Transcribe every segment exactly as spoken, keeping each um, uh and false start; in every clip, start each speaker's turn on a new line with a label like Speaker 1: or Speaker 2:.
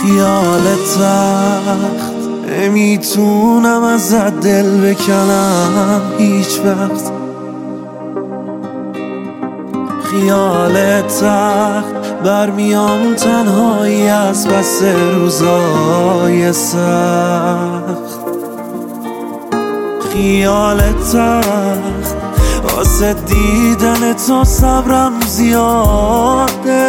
Speaker 1: خیال تخت نمیتونم ازت دل بکنم هیچ وقت. خیال تخت برمیام تنهایی از بس روزای سخت. خیال تخت واسه دیدن تو صبرم زیاده.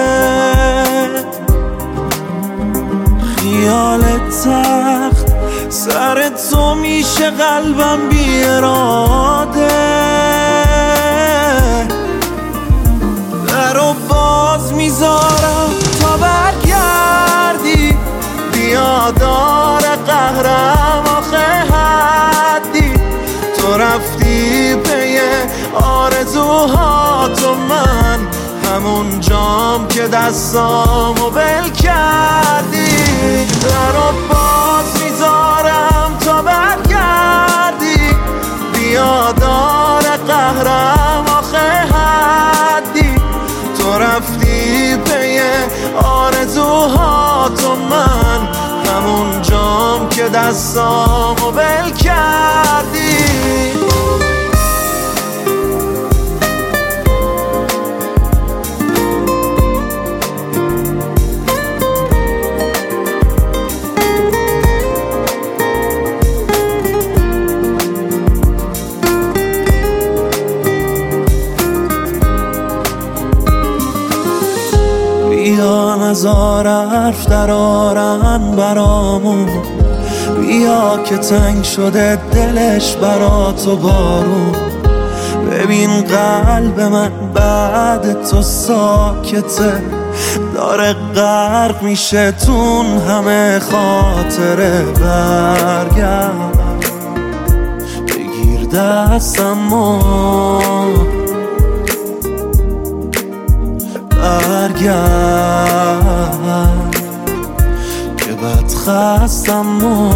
Speaker 1: خیال تخت سر تو میشه قلبم بی اراده. درو باز میذارم تا برگردی، بیا دار قهرم آخه حدی. تو رفتی پی آرزوها تو، من همون جام که دستامو بل کردی. درو باز میذارم تا برگردی، بیا دار قهرم آخه حدی. تو رفتی پی آرزوها تو، من همون جام که دستامو بل کردی. بیا نزار حرف در آرن برامون، بیا که تنگ شده دلش برا تو بارون. ببین قلب من بعد تو ساکته، داره غرق میشه تون همه خاطره. برگرد بگیر دستمو، برگرد که بد خستم و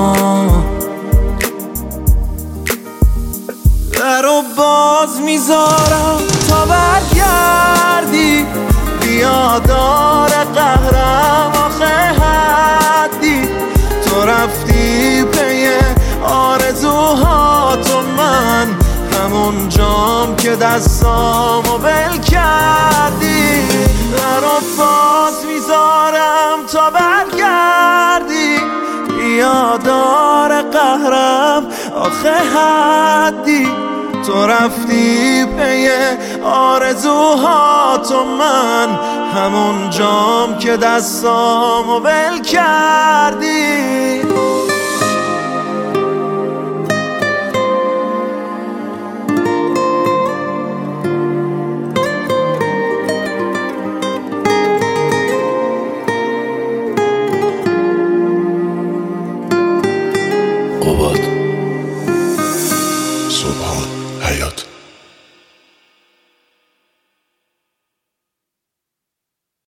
Speaker 1: درو باز میذارم تا برگردی، بیا دار قهرم آخه حدی. تو رفتی پی آرزوها تو، من همون جام که دستامو بل کردی. درو باز میذارم تا برگردی، بیا دار قهرم آخه حدی. تو رفتی پی آرزوها تو، من همون جام که دستامو بل کردی.